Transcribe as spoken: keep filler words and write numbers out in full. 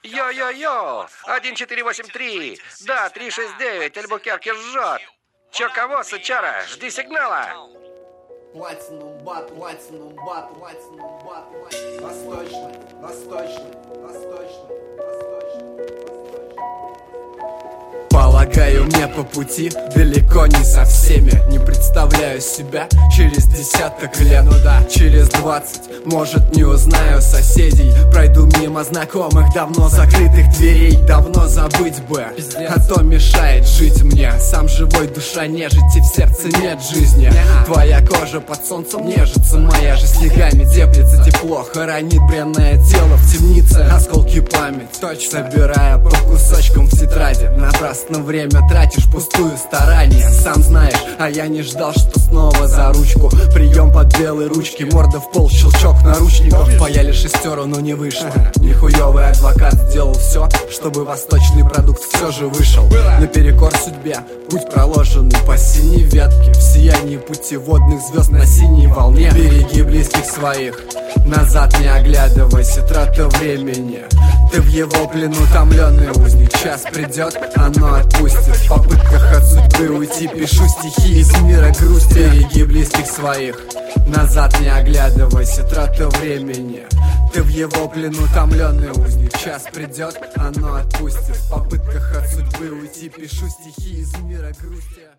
Йо-йо-йо! один четыре восемь три. Да, три шесть девять. Альбукерке жжет. Чё кого, сычара? Жди сигнала. Платинум бат, платинум бат, платинум бат, восточный, восточный, восточный, восточный. Полагаю, мне по пути далеко не со всеми. Не представляю себя через десяток лет. Ну да, через двадцать, может, не узнаю соседей. Пройду мимо знакомых, давно закрытых дверей. Давно забыть бы, а то мешает жить мне. Сам живой, душа нежить, и в сердце нет жизни. Твоя кожа под солнцем нежится, моя же снегами теплится тепло. Хоронит бренное тело в темнице, осколки память собирая по кусочкам в тетради. Напрасно время тратишь, пустую старание. Сам знаешь, а я не ждал, что снова за ручку. Прием под белые ручки, морда в пол, щелчок наручников. Паяли шестеру, но не вышло. Нехуевый адвокат сделал все, чтобы восточный продукт все же вышел. Наперекор судьбе, путь проложенный по синей ветке. В сиянии путеводных звезд на синей волне. Береги близких своих, назад не оглядывайся, трата времени. Ты в его плену, томленый узник. Час придет, оно отпустит. В попытках от судьбы уйти пишу стихи из мира грусти. Береги близких своих, назад не оглядывайся, трата времени. Ты в его плену, томленый узник. Час придет, оно отпустит. В попытках от судьбы уйти пишу стихи из мира грусти.